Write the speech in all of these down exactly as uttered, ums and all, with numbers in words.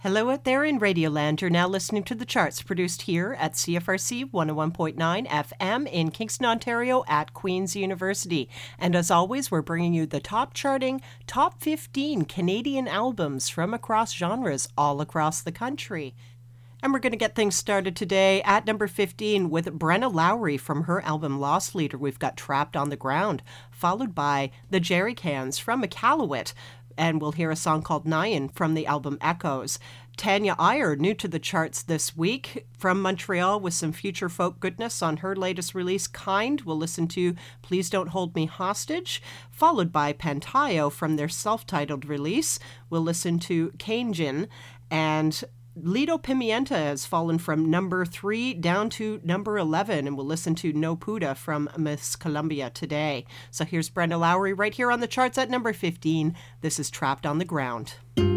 Hello out there in Radioland. You're now listening to The Charts, produced here at C F R C one oh one point nine F M in Kingston, Ontario at Queen's University. And as always, we're bringing you the top charting, top fifteen Canadian albums from across genres all across the country. And we're going to get things started today at number fifteen with Brenna Lowry from her album Lost Leader. We've got Trapped on the Ground, followed by the Jerry Cans from Iqaluit. And we'll hear a song called Nyan from the album Echoes. Tanya Iyer, new to the charts this week, from Montreal with some future folk goodness on her latest release, Kind. We'll listen to Please Don't Hold Me Hostage, followed by Pantayo from their self-titled release. We'll listen to Kainjin, and Lido Pimienta has fallen from number three down to number eleven, and we'll listen to No Puda from Miss Columbia today. So here's Brenna Lowry right here on the charts at number fifteen. This is Trapped on the Ground.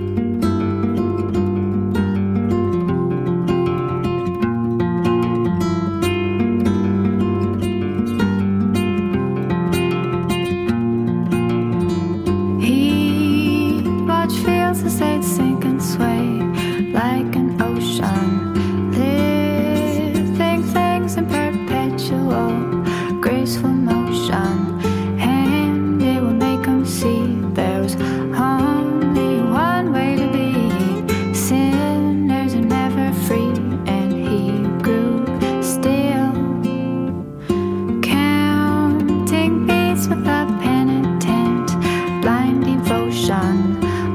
He watch fields as they'd sink and sway like an ocean, living things in perpetual, graceful motion, and it will make them see there's only one way to be. Sinners are never free, and he grew still, counting beats with a penitent, blind devotion.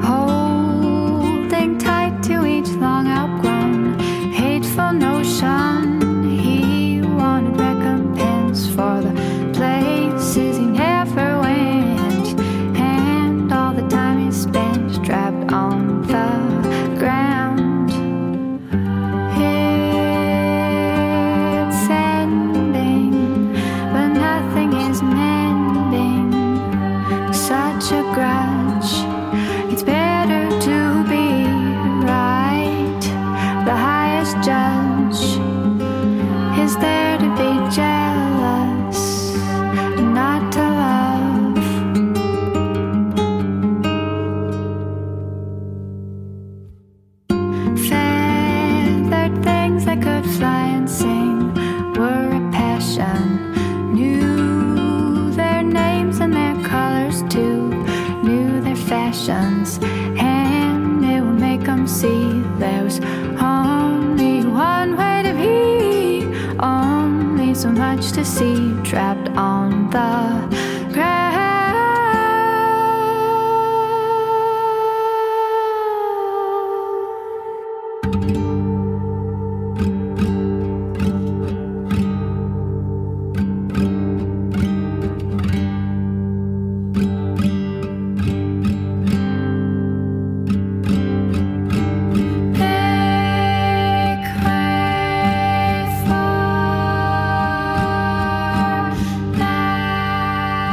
Long outgrown, hateful notion. He wanted recompense for the places he never went, and all the time he spent trapped on the ground. It's ending, but nothing is mending. Such a grudge, it's better to be the highest judge is there to be jealous, not to love. Feathered things that could fly and sing were a passion, knew their names and their colors too, knew their fashions, and it would make them see there was only one way to be, only so much to see, trapped on the ground. Now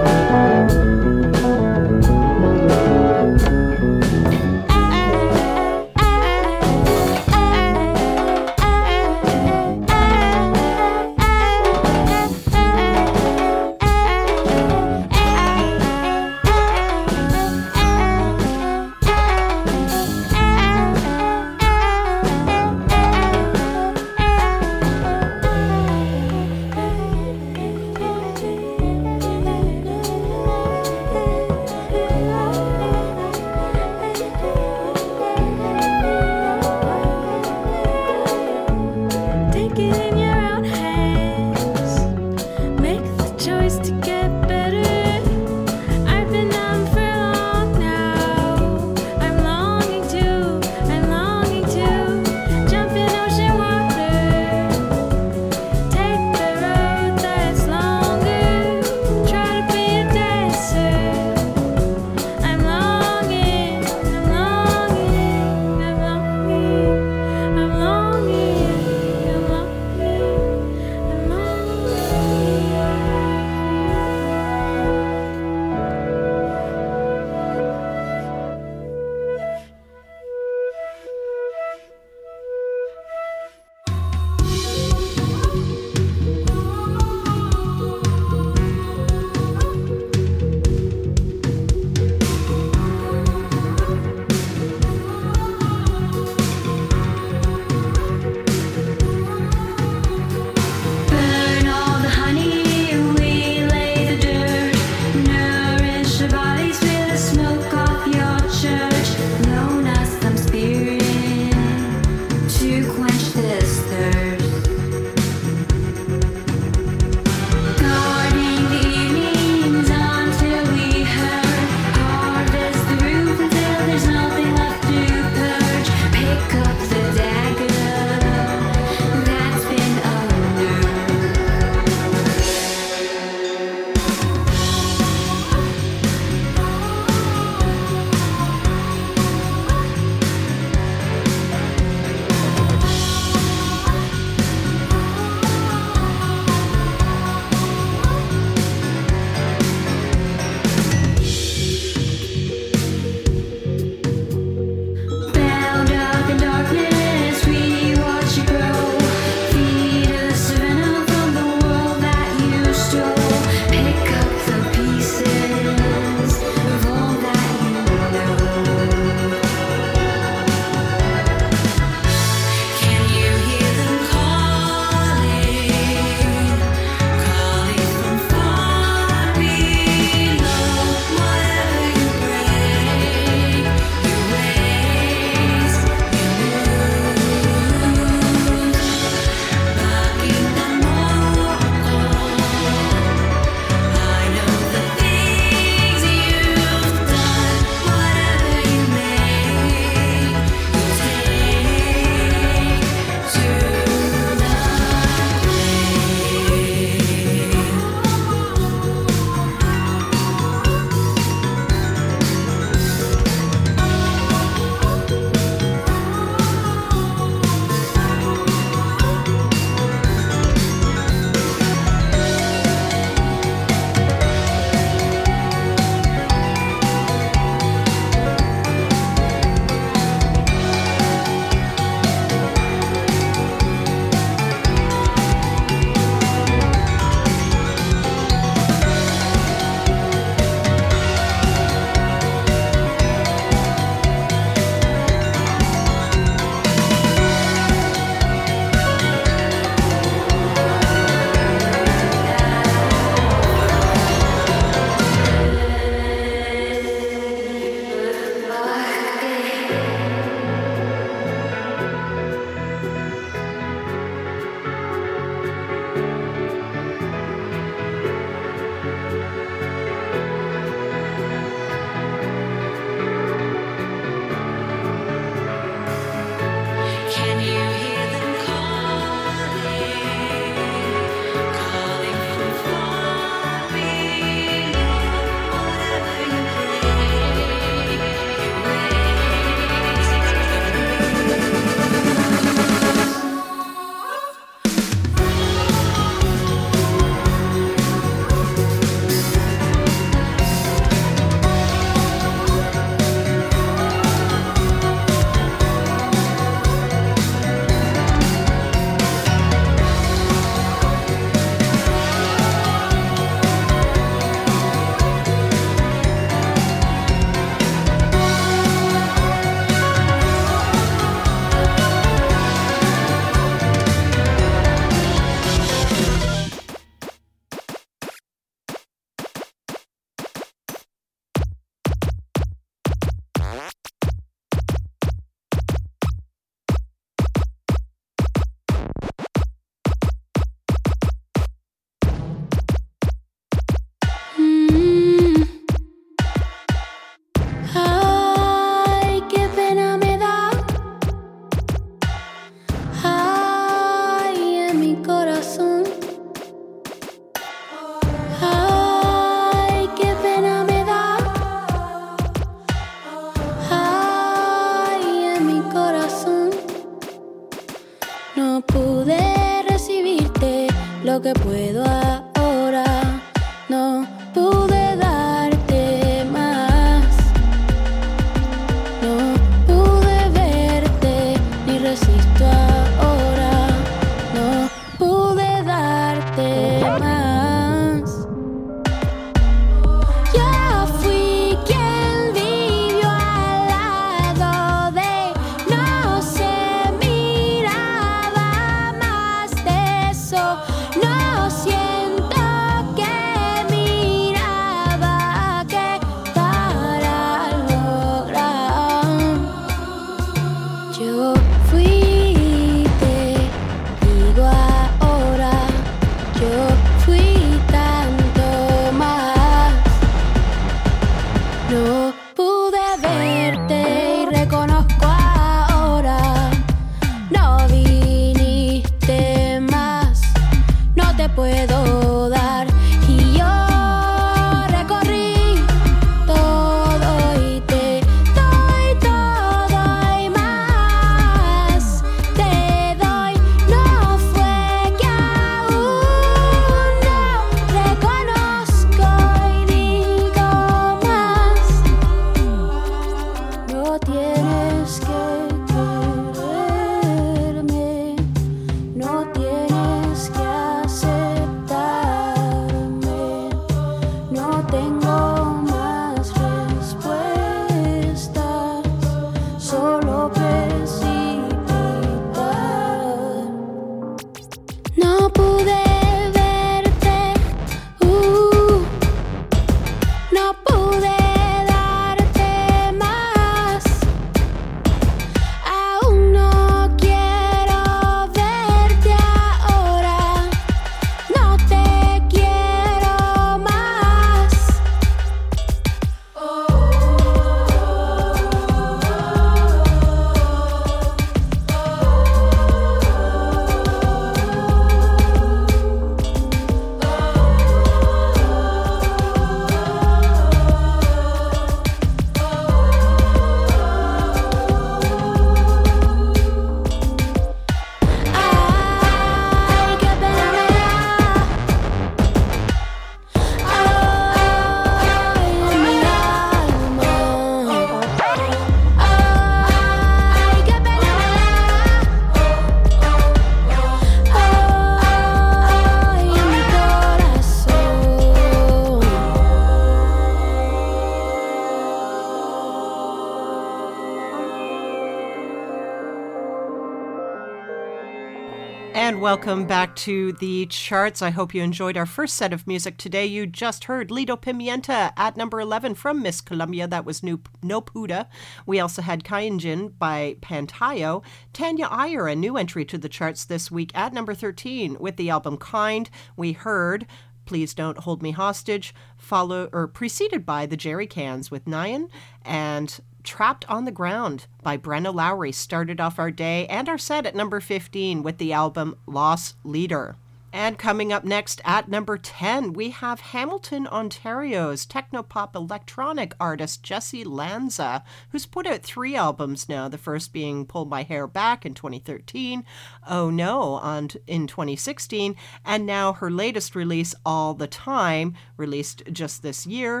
And welcome back to the charts. I hope you enjoyed our first set of music today. You just heard Lido Pimienta at number eleven from Miss Colombia. That was No Puda. We also had Kainjin by Pantayo. Tanya Iyer, a new entry to the charts this week at number thirteen with the album Kind. We heard Please Don't Hold Me Hostage, follow or preceded by the Jerry Cans with Nyan, and Trapped on the Ground by Brenna Lowry started off our day and our set at number fifteen with the album Loss Leader. And coming up next at number ten, we have Hamilton, Ontario's technopop electronic artist Jessie Lanza, who's put out three albums now, the first being Pull My Hair Back in twenty thirteen, Oh No on, in twenty sixteen, and now her latest release, All the Time, released just this year.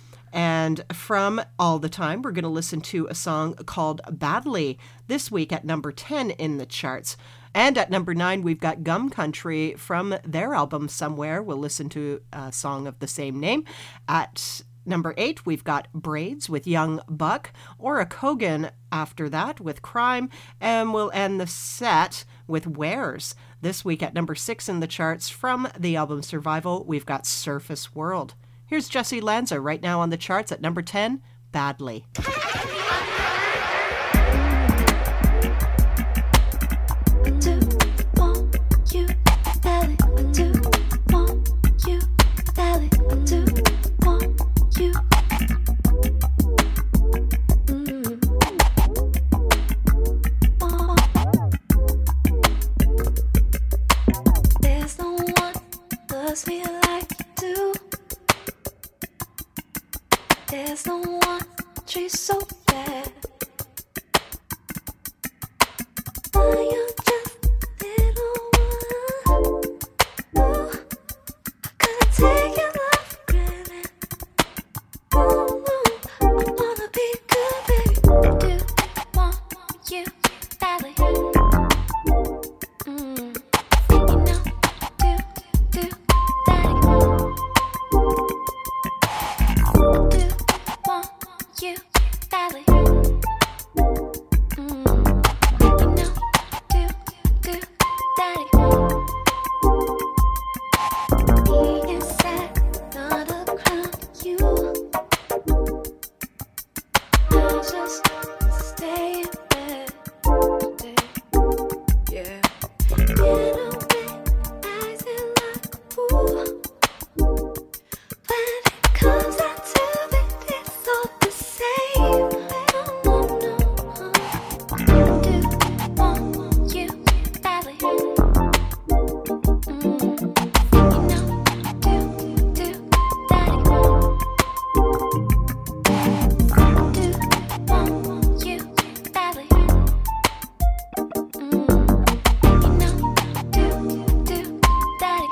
And from All the Time, we're going to listen to a song called Badly this week at number ten in the charts. And at number nine, we've got Gum Country from their album Somewhere. We'll listen to a song of the same name. At number eight, we've got Braids with Young Buck, Ora Kogan after that with Crime, and we'll end the set with Wares. This week at number six in the charts from the album Survival, we've got Surface World. Here's Jessie Lanza right now on the charts at number ten, badly. There's no one treats so bad. But you're just little one. Ooh, gonna take your love for granted. Ooh, I wanna be good, baby. Do want you badly. Mm, you know, do do daddy. You badly. Mm, you know, do, do, daddy. He is sad, not a crown to you. I'll just stay in bed today. Yeah. Get away, acting like a fool. When it comes down to it, it's all the same. No, no, no. Do want you badly. Mm, you know, do, do, daddy. Do want you badly. Mm, you know, do, do, daddy.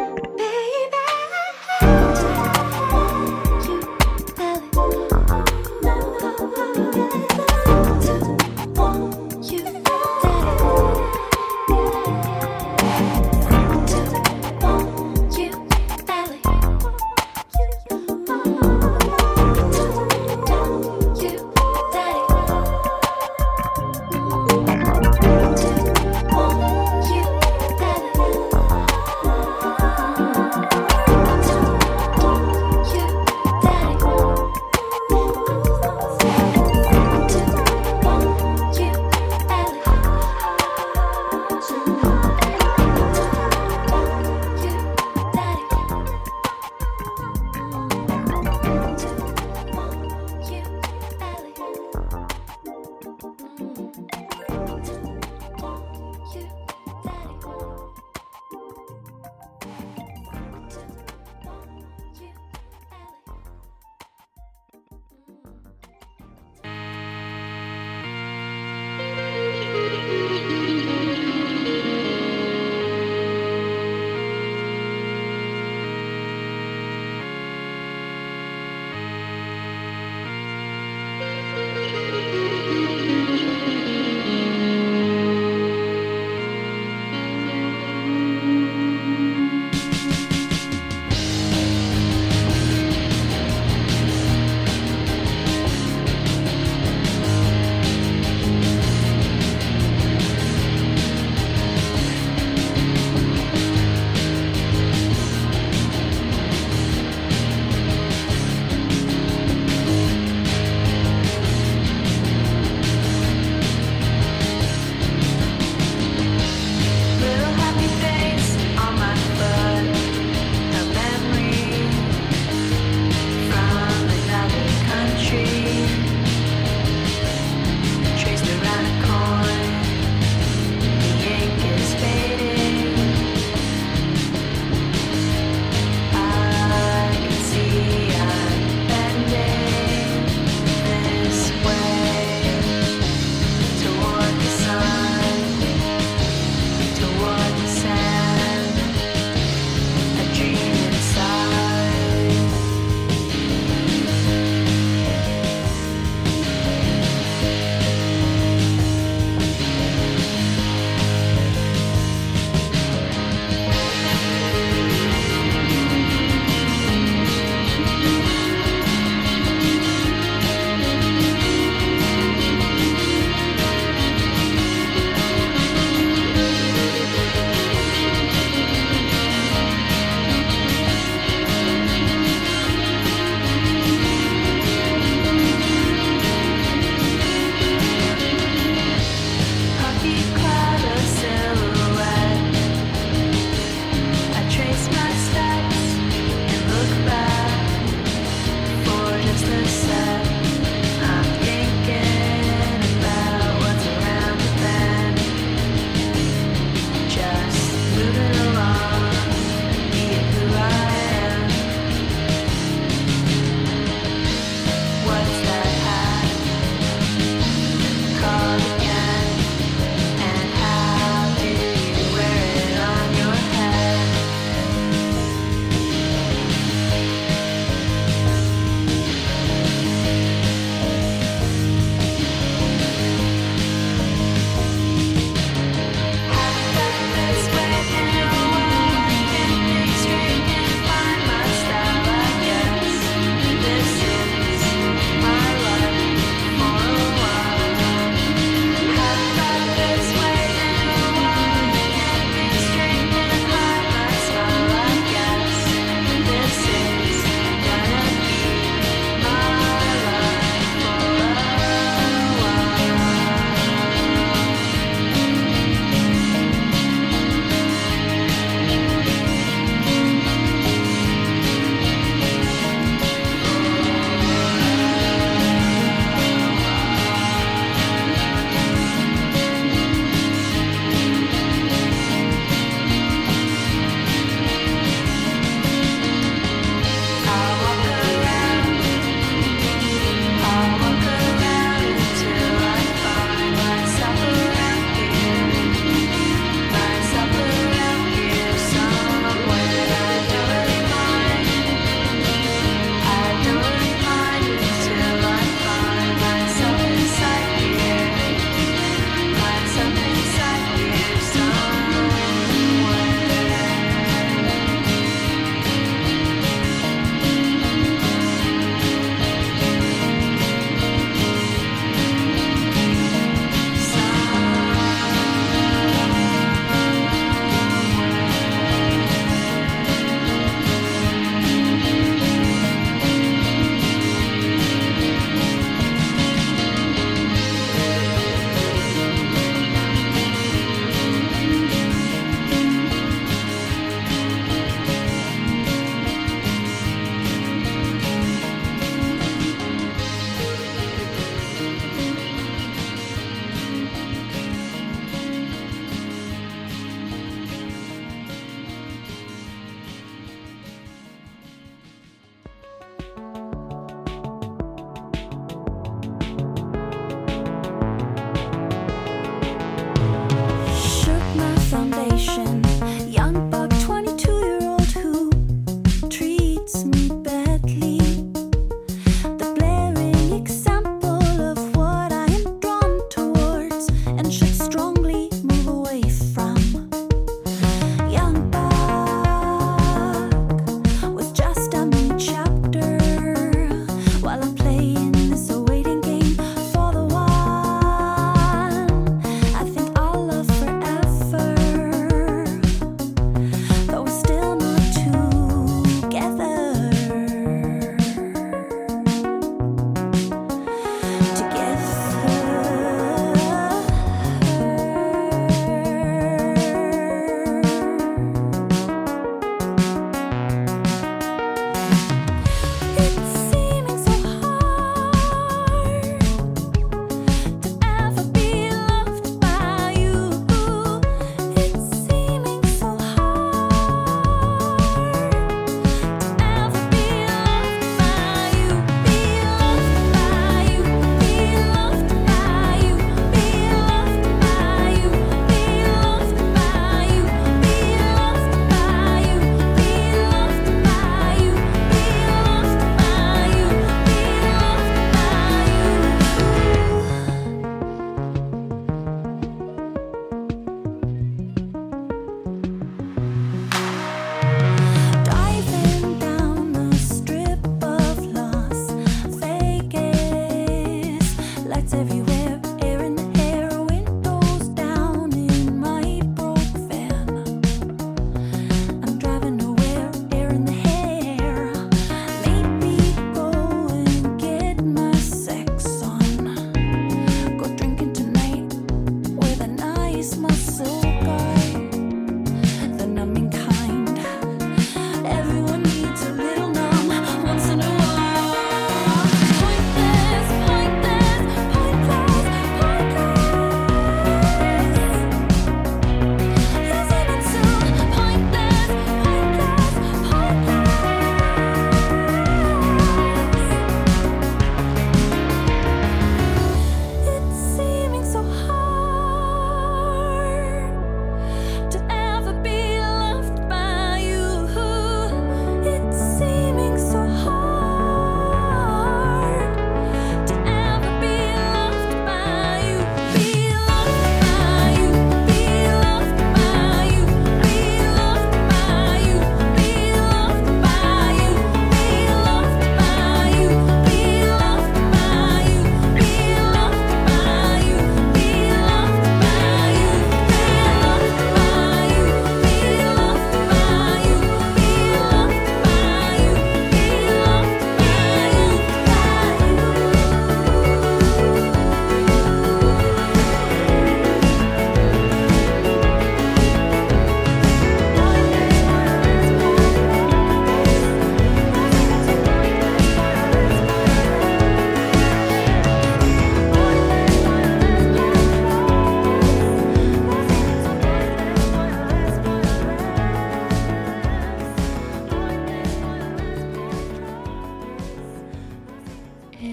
Baby,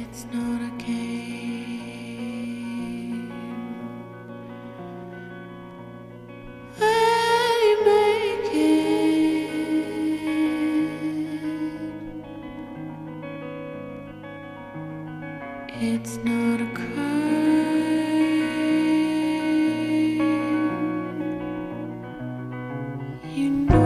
It's not a game. I make it. It's not a crime. You know.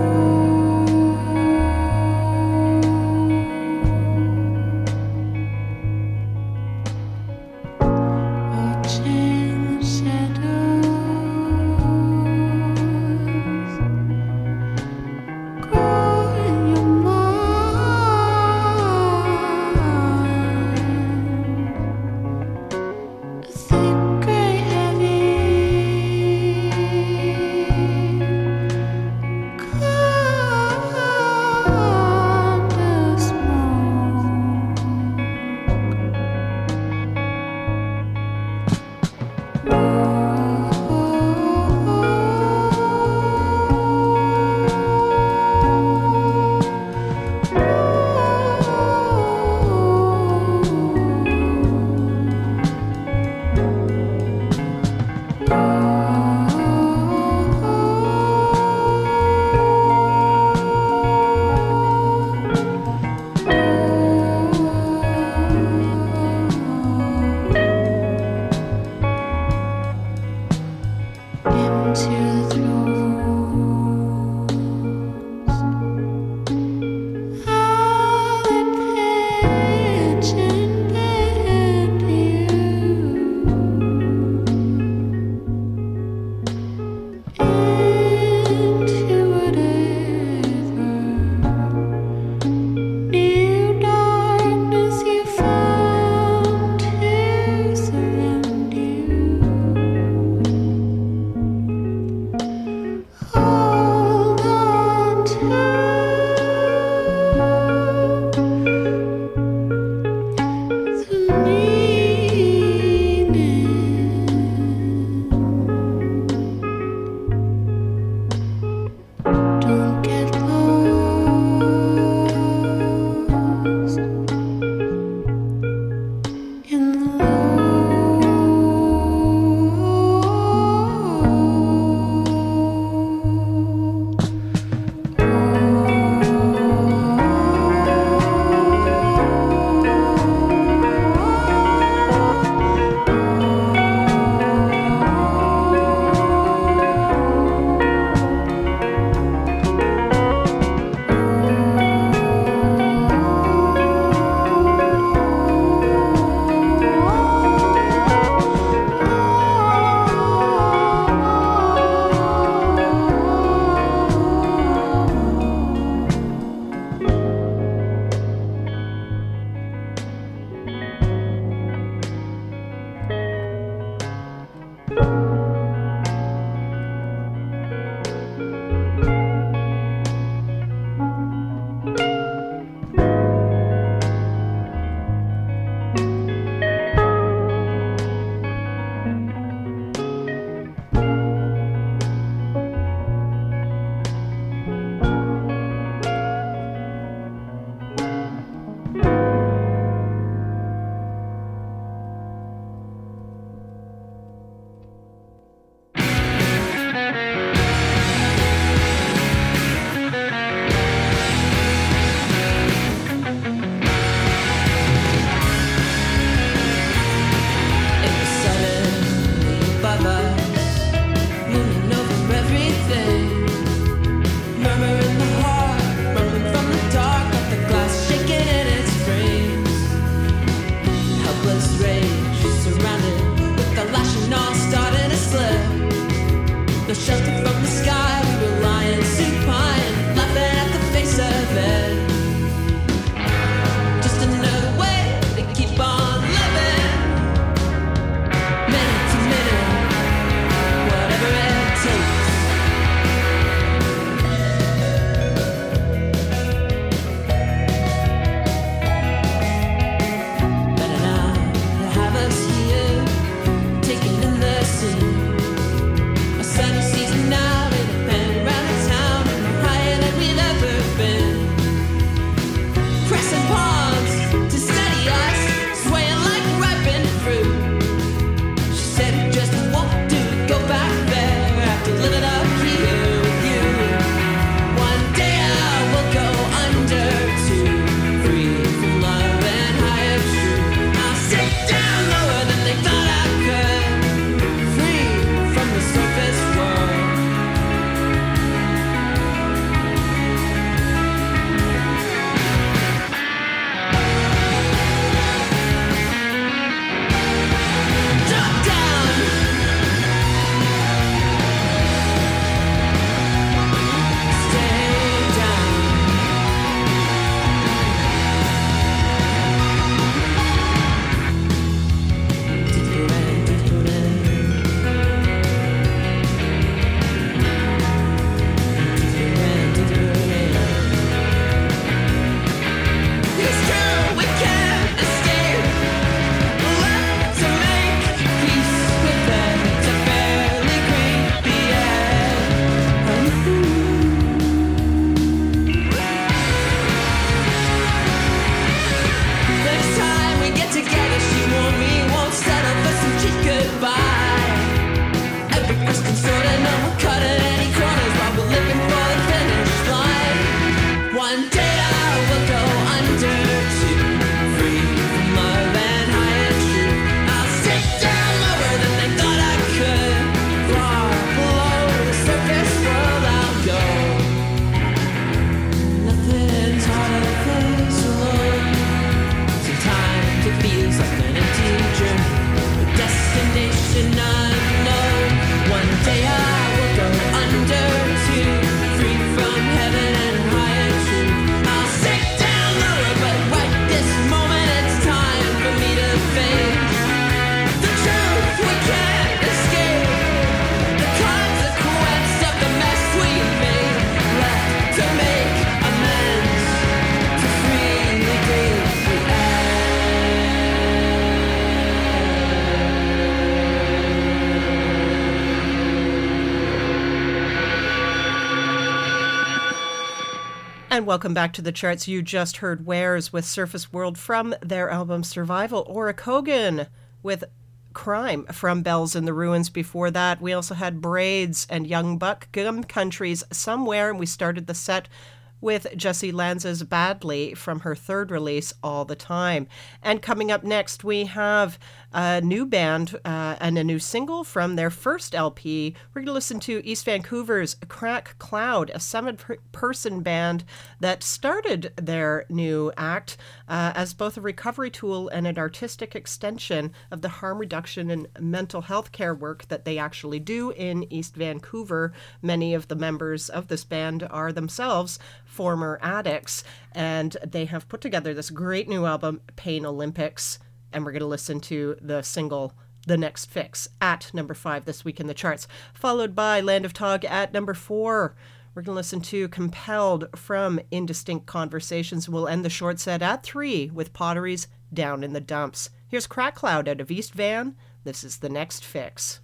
And welcome back to the charts. You just heard Wares with Surface World from their album Survival. Orakogan with Crime from Bells in the Ruins. Before that, we also had Braids and Young Buck, Gum Country's Somewhere, and we started the set with Jessie Lanza's Badly from her third release, All the Time. And coming up next, we have a new band uh, and a new single from their first L P. We're going to listen to East Vancouver's Crack Cloud, a seven-person band that started their new act uh, as both a recovery tool and an artistic extension of the harm reduction and mental health care work that they actually do in East Vancouver. Many of the members of this band are themselves former addicts, and they have put together this great new album, Pain Olympics, and we're going to listen to the single The Next Fix at number five this week in the charts, followed by Land of Tog at number four. We're going to listen to Compelled from Indistinct Conversations. We'll end the short set at three with Potteries Down in the Dumps. Here's Crack Cloud out of East Van. This is The Next Fix.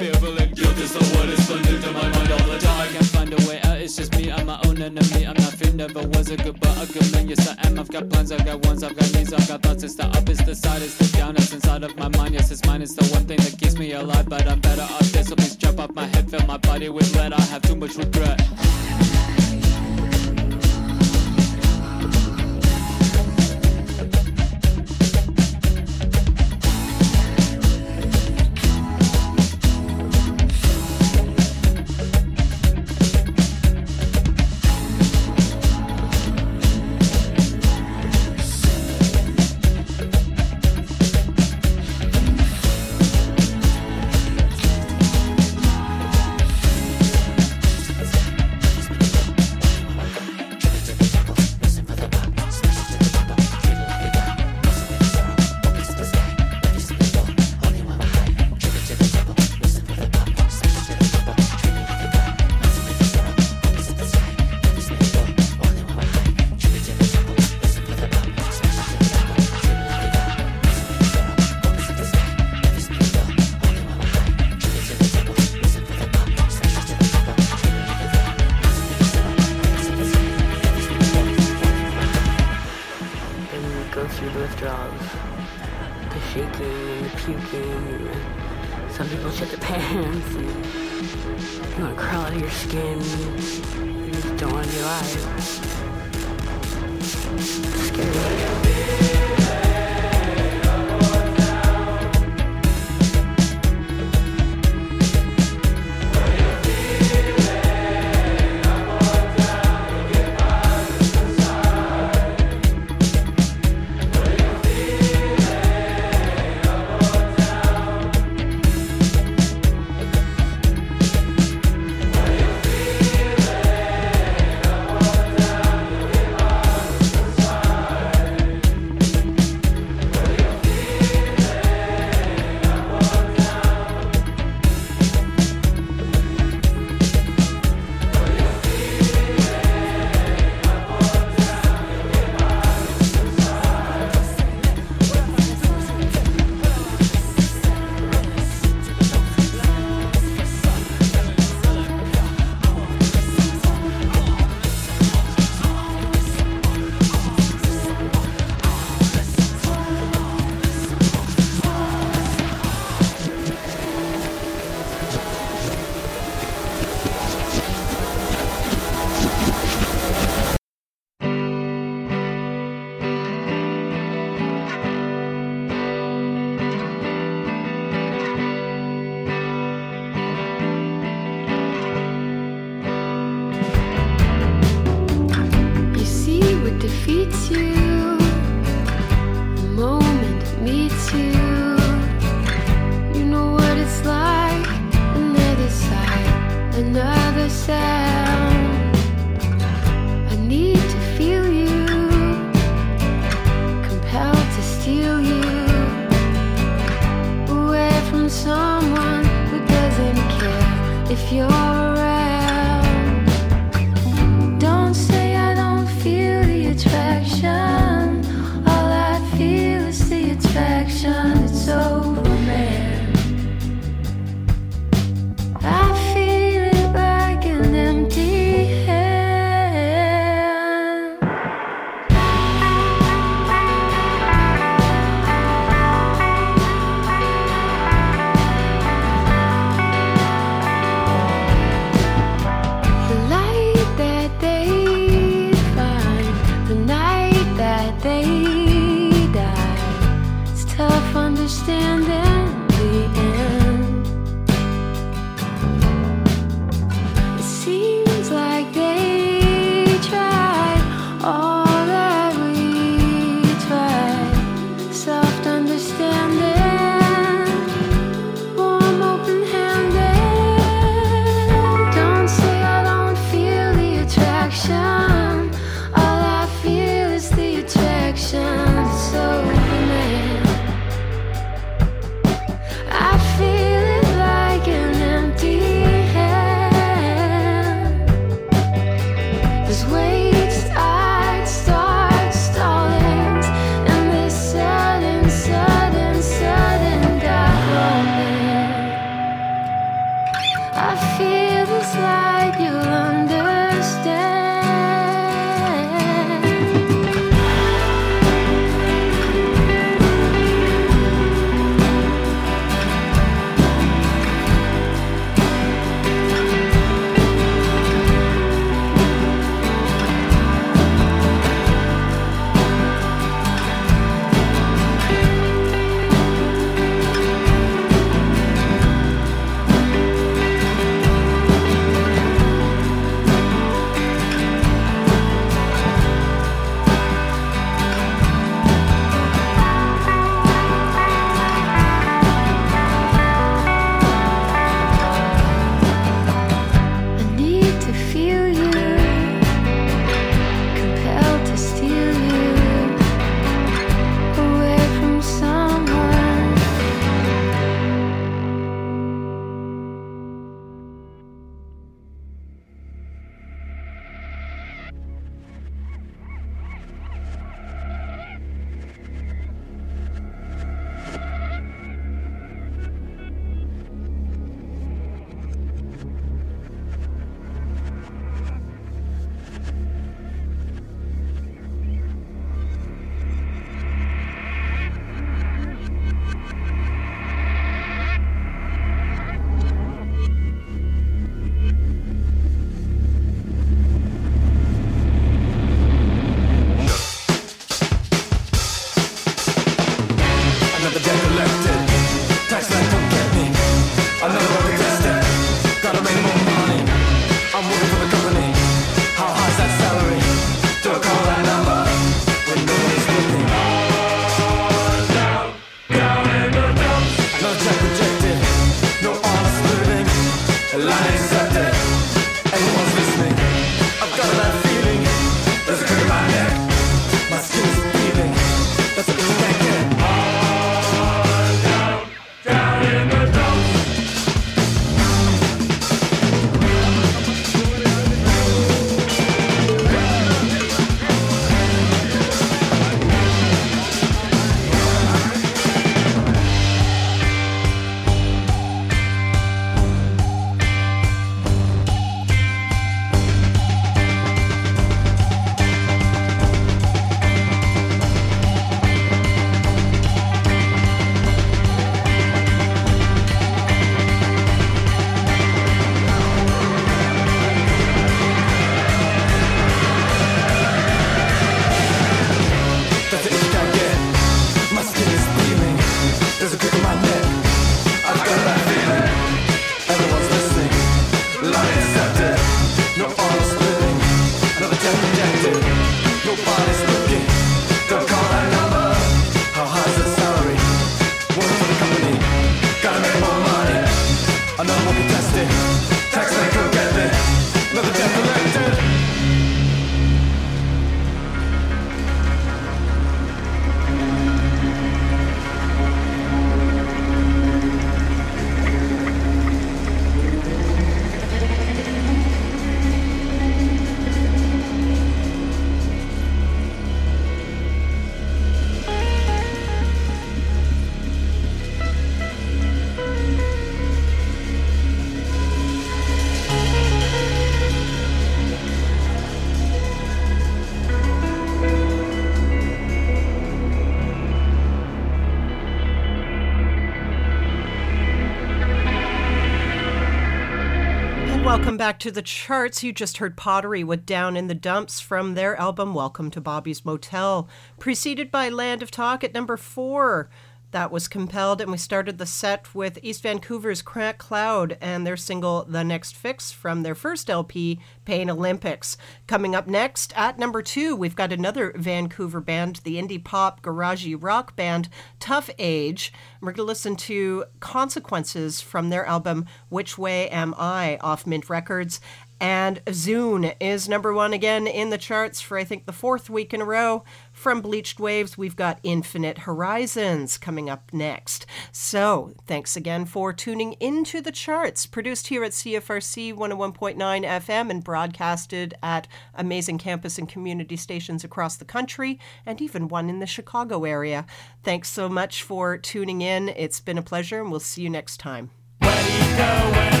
Welcome back to the charts. You just heard Pottery with Down in the Dumps from their album Welcome to Bobby's Motel, preceded by Land of Talk at number four. That was Compelled, and we started the set with East Vancouver's Crack Cloud and their single The Next Fix from their first L P, Pain Olympics. Coming up next, at number two, we've got another Vancouver band, the indie pop garagey rock band Tough Age. We're going to listen to Consequences from their album Which Way Am I off Mint Records. And Zune is number one again in the charts for, I think, the fourth week in a row. From Bleached Waves, we've got Infinite Horizons coming up next. So, thanks again for tuning into the charts. Produced here at C F R C one oh one point nine F M and broadcasted at amazing campus and community stations across the country, and even one in the Chicago area. Thanks so much for tuning in. It's been a pleasure, and we'll see you next time. Where do you go when